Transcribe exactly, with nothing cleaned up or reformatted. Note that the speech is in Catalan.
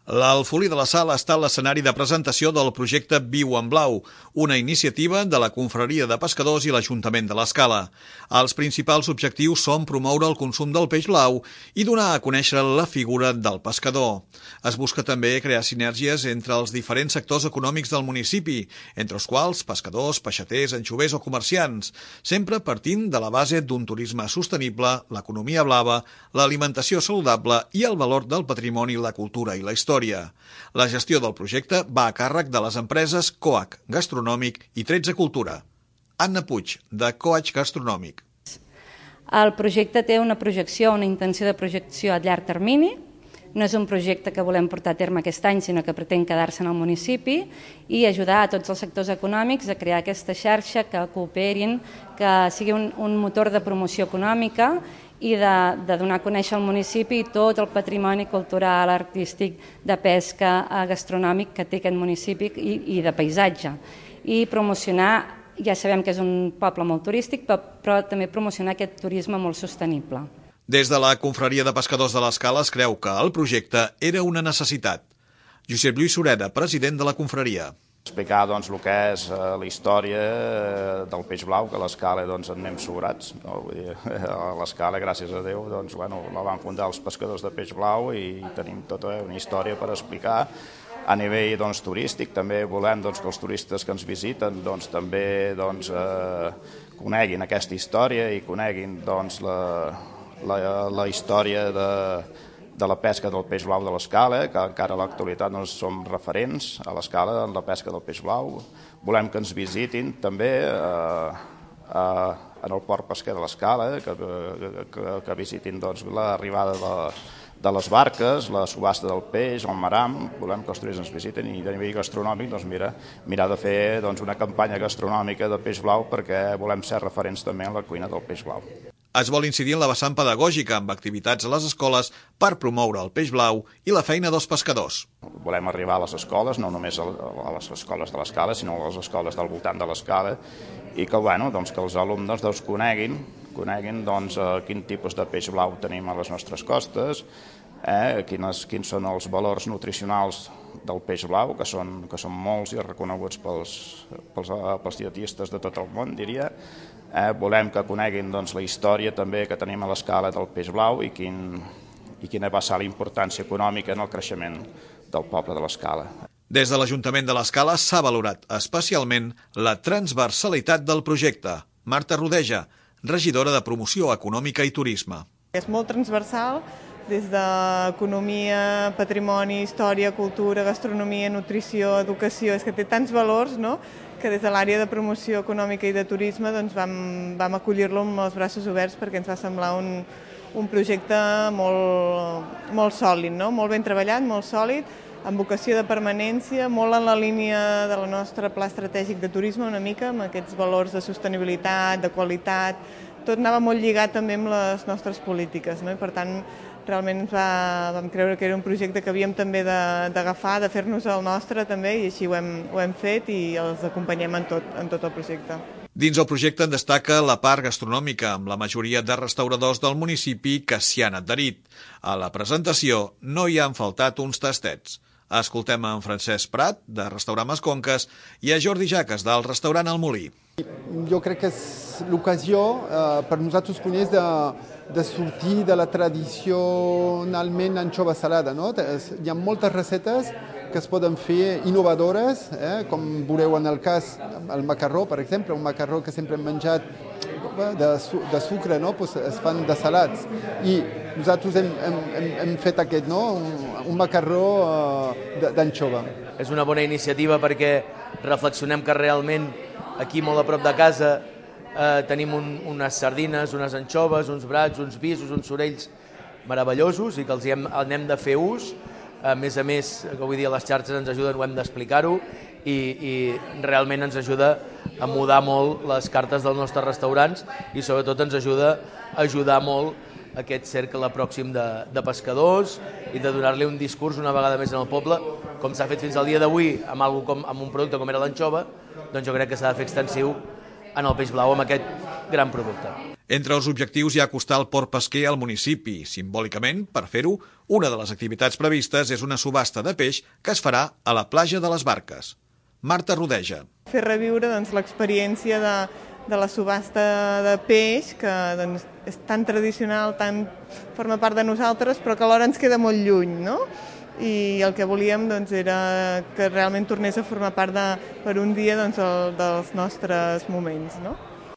L'Alfolí de la Sal ha estat l'escenari de presentació del projecte Viu en Blau, una iniciativa de la Confraria de Pescadors i l'Ajuntament de l'Escala. Els principals objectius són promoure el consum del peix blau i donar a conèixer la figura del pescador. Es busca també crear sinergies entre els diferents sectors econòmics del municipi, entre els quals pescadors, peixaters, anxovers o comerciants, sempre partint de la base d'un turisme sostenible, l'economia blava, l'alimentació saludable i el valor del patrimoni, la cultura i la història. La gestió del projecte va a càrrec de les empreses Coag Gastronòmic i tretze Cultura. Anna Puig, de Coag Gastronòmic. El projecte té una projecció, una intenció de projecció a llarg termini. No és un projecte que volem portar a terme aquest any, sinó que pretén quedar-se en el municipi i ajudar a tots els sectors econòmics a crear aquesta xarxa, que cooperin, que sigui un, un motor de promoció econòmica i de, de donar a conèixer al municipi tot el patrimoni cultural, artístic, de pesca, gastronòmic que té aquest municipi i, i de paisatge. I promocionar, ja sabem que és un poble molt turístic, però, però també promocionar aquest turisme molt sostenible. Des de la Confraria de Pescadors de l'Escala es creu que el projecte era una necessitat. Josep Lluís Sureda, president de la Confraria. Explicar doncs, el que és eh, la història eh, del peix blau, que a l'Escala doncs, en anem sobrats. No? Vull dir, a l'Escala, gràcies a Déu, doncs, bueno, la van fundar els pescadors de peix blau i tenim tota una història per explicar. A nivell doncs, turístic també volem doncs, que els turistes que ens visiten doncs, també doncs, eh, coneguin aquesta història i coneguin doncs, la, la, la història de, de la pesca del peix blau de l'Escala, que encara a l'actualitat no som referents a l'Escala en la pesca del peix blau. Volem que ens visitin també eh, eh, en el port pesquer de l'Escala, que, que, que visitin doncs, l'arribada de, de les barques, la subhasta del peix, el maram. Volem que els turistes ens visiten i a nivell gastronòmic doncs, mira, mirar de fer doncs, una campanya gastronòmica de peix blau perquè volem ser referents també en la cuina del peix blau. Es vol incidir en la vessant pedagògica amb activitats a les escoles per promoure el peix blau i la feina dels pescadors. Volem arribar a les escoles, no només a les escoles de l'Escala, sinó a les escoles del voltant de l'Escala, i que, bueno, doncs, que els alumnes doncs, coneguin, coneguin doncs, quin tipus de peix blau tenim a les nostres costes, eh, quines, quins són els valors nutricionals del peix blau, que són, que són molts i reconeguts pels, pels, pels dietistes de tot el món, diria. Eh, volem que coneguin doncs, la història també que tenim a l'Escala del peix blau i, quin, i quina va ser la importància econòmica en el creixement del poble de l'Escala. Des de l'Ajuntament de l'Escala s'ha valorat especialment la transversalitat del projecte. Marta Rodeja, regidora de Promoció Econòmica i Turisme. És molt transversal, des d'economia, patrimoni, història, cultura, gastronomia, nutrició, educació, és que té tants valors, no?, que des de l'àrea de promoció econòmica i de turisme doncs, vam, vam acollir-lo amb els braços oberts perquè ens va semblar un, un projecte molt, molt sòlid, no?, molt ben treballat, molt sòlid, amb vocació de permanència, molt en la línia del nostre pla estratègic de turisme, una mica, amb aquests valors de sostenibilitat, de qualitat. Tot anava molt lligat també amb les nostres polítiques, no? I per tant, realment ens va, vam creure que era un projecte que havíem també d'agafar, de, de fer-nos el nostre també, i així ho hem, ho hem fet i els acompanyem en tot, en tot el projecte. Dins el projecte en destaca la part gastronòmica, amb la majoria de restauradors del municipi que s'hi han adherit. A la presentació no hi han faltat uns tastets. Escoltem en Francesc Prat, de Restaurant Masconques, i a Jordi Jaques, del restaurant El Molí. Jo crec que és l'ocasió eh, per nosaltres coneix de, de sortir de la tradicionalment anxova salada. No? Hi ha moltes receptes que es poden fer innovadores, eh? Com veureu en el cas el macarró, per exemple, un macarró que sempre hem menjat de, de sucre, no? Pues es fan de salats. I nosaltres hem, hem, hem fet aquest, no? un, un macarró uh, d'anxova. És una bona iniciativa perquè reflexionem que realment aquí molt a prop de casa eh, tenim un, unes sardines, unes anxoves, uns brats, uns visos, uns sorells meravellosos i que els hem, n'hem de fer ús. A més a més, que vull dir, les xarxes ens ajuden, ho hem d'explicar-ho, i, i realment ens ajuda a mudar molt les cartes dels nostres restaurants i sobretot ens ajuda a ajudar molt aquest cercle pròxim de, de pescadors i de donar-li un discurs una vegada més en el poble, com s'ha fet fins al dia d'avui amb, algo com, amb un producte com era l'anxova, doncs jo crec que s'ha de fer extensiu en el peix blau amb aquest gran producte. Entre els objectius hi ha acostar el port pesquer al municipi. Simbòlicament, per fer-ho, una de les activitats previstes és una subhasta de peix que es farà a la platja de les Barques. Marta Rodeja. Fer reviure doncs, l'experiència de, de la subhasta de peix, que doncs, és tan tradicional, tan forma part de nosaltres, però que alhora ens queda molt lluny, no? I el que volíem doncs, era que realment tornés a formar part de, per un dia doncs, el, dels nostres moments, no?